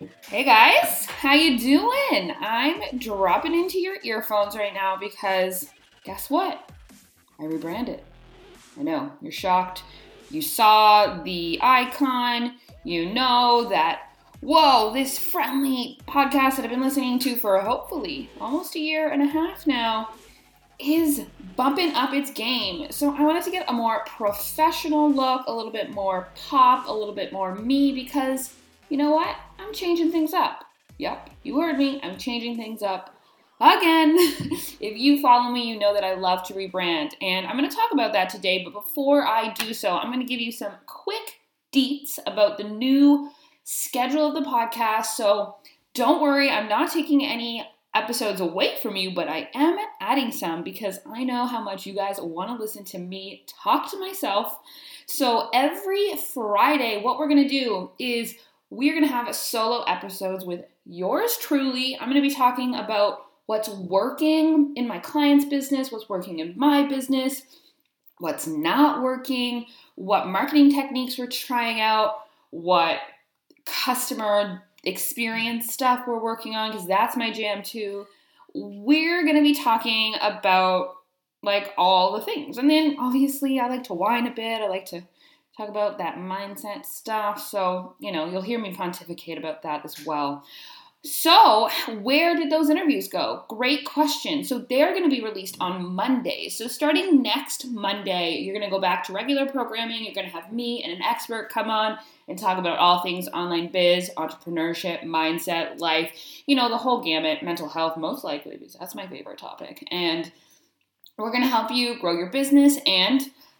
Hey guys, how you doing? I'm dropping into your earphones right now because guess what? I rebranded. I know, you're shocked. You saw the icon, you know that, whoa, this friendly podcast that I've been listening to for hopefully almost a year and a half now is bumping up its game. So I wanted to get a more professional look, a little bit more pop, a little bit more me, because you know what? I'm changing things up. Yep, you heard me. I'm changing things up again. If you follow me, you know that I love to rebrand. And I'm going to talk about that today. But before I do so, I'm going to give you some quick deets about the new schedule of the podcast. So don't worry, I'm not taking any episodes away from you, but I am adding some because I know how much you guys want to listen to me talk to myself. So every Friday, what we're going to do is we're going to have solo episodes with yours truly. I'm going to be talking about what's working in my client's business, what's working in my business, what's not working, what marketing techniques we're trying out, what customer experience stuff we're working on, because that's my jam too. We're going to be talking about like all the things. And then obviously I like to whine a bit. I like to talk about that mindset stuff. So, you'll hear me pontificate about that as well. So, where did those interviews go? Great question. So, they're going to be released on Monday. So, starting next Monday, you're going to go back to regular programming. You're going to have me and an expert come on and talk about all things online biz, entrepreneurship, mindset, life, the whole gamut, mental health, most likely, because that's my favorite topic. And we're going to help you grow your business and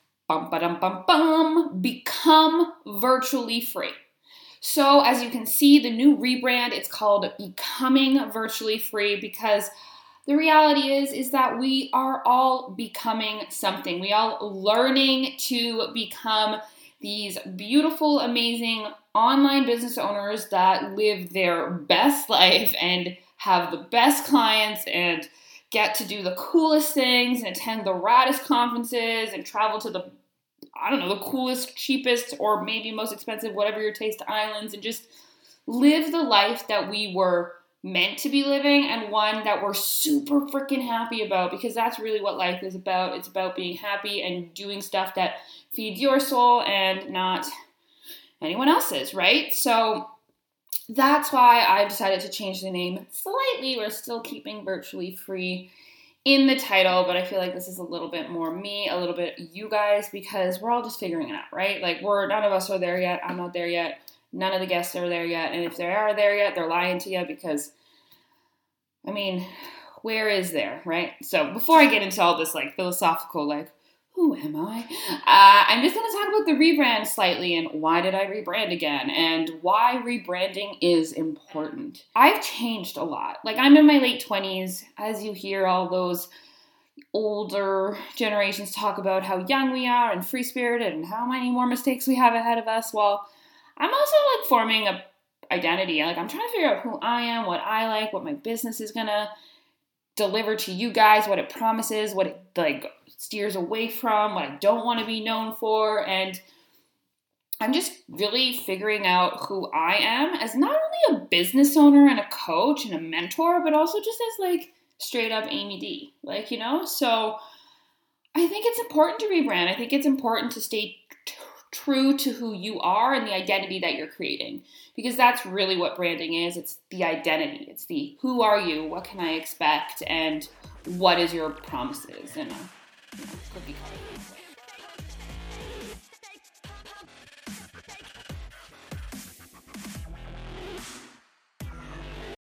become virtually free. So as you can see, the new rebrand, it's called Becoming Virtually Free, because the reality is that we are all becoming something. We all learning to become these beautiful, amazing online business owners that live their best life and have the best clients and get to do the coolest things and attend the raddest conferences and travel to the coolest, cheapest, or maybe most expensive, whatever your taste, islands, and just live the life that we were meant to be living and one that we're super freaking happy about, because that's really what life is about. It's about being happy and doing stuff that feeds your soul and not anyone else's, right? So that's why I've decided to change the name slightly. We're still keeping virtually free in the title, but I feel like this is a little bit more me, a little bit you guys, because we're all just figuring it out, right? Like none of us are there yet. I'm not there yet. None of the guests are there yet. And if they are there yet, they're lying to you because, where is there, right? So before I get into all this philosophical, who am I? I'm just going to talk about the rebrand slightly and why did I rebrand again and why rebranding is important. I've changed a lot. I'm in my late 20s, as you hear all those older generations talk about how young we are and free-spirited and how many more mistakes we have ahead of us. Well, I'm also forming a identity. I'm trying to figure out who I am, what I like, what my business is going to deliver to you guys, what it promises, what it steers away from, what I don't want to be known for. And I'm just really figuring out who I am as not only a business owner and a coach and a mentor, but also just as straight up Amy D. So I think it's important to rebrand. I think it's important to stay true to who you are and the identity that you're creating, because that's really what branding is. It's the identity. It's the who are you, what can I expect, and what is your promises, and